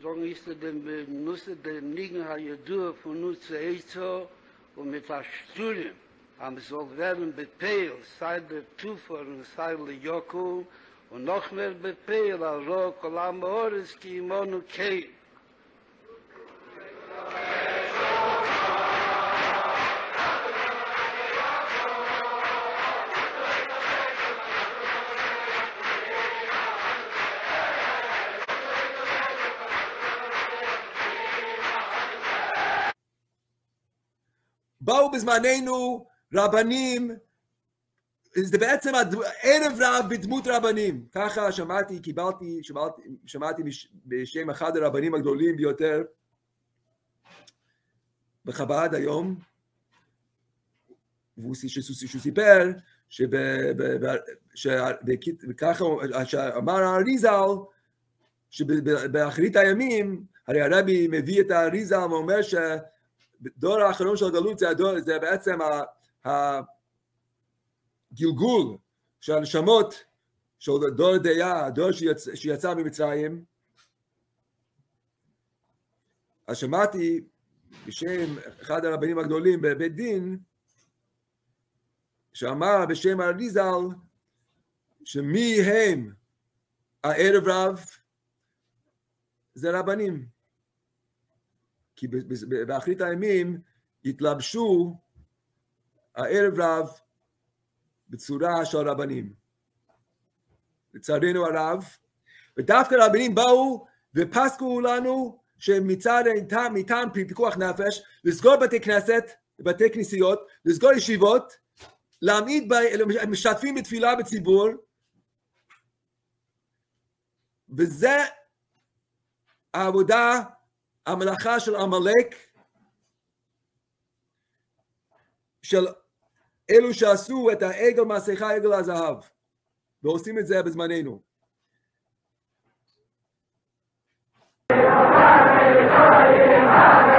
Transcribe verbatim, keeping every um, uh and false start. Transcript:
sagen ist dem Nutze der Nigen Hayadur von Nutze Eizo und mit der Studium am soll werden bepeil, sei der Tufor und sei der Yoku und noch mehr bepeil, also Kolam Oreski Monu Kei. באו בזמננו רבנים, זה בעצם ערב רב בדמות רבנים. ככה שמעתי, קיבלתי, שמעתי, שמעתי בשם אחד הרבנים הגדולים ביותר בחב"ד היום, והוא סיפר שככה אמר האריזל, שבאחרית הימים, הרי הרבי מביא את האריזל ואומר ש בדור האחרון של הגלות זה, הדור, זה בעצם הגלגול של הנשמות של דור דיה, הדור שיצא, שיצא ממצרים. אז שמעתי בשם אחד הרבנים הגדולים בבית דין, שאמר בשם האריזל, שמי הם הערב רב זה רבנים. כי באחרית הימים התלבשו הערב רב בצורה של רבנים. לצערנו הרב, ודווקא רבנים באו ופסקו לנו שמצד מטעם פיקוח נפש, לסגור בתי כנסת, בתי כנסיות, לסגור ישיבות, להעמיד משתתפים בתפילה בציבור, וזה העבודה המלאכה של עמלק, של אלו שעשו את העגל מסכה, עגל הזהב, ועושים את זה בזמננו. Amen.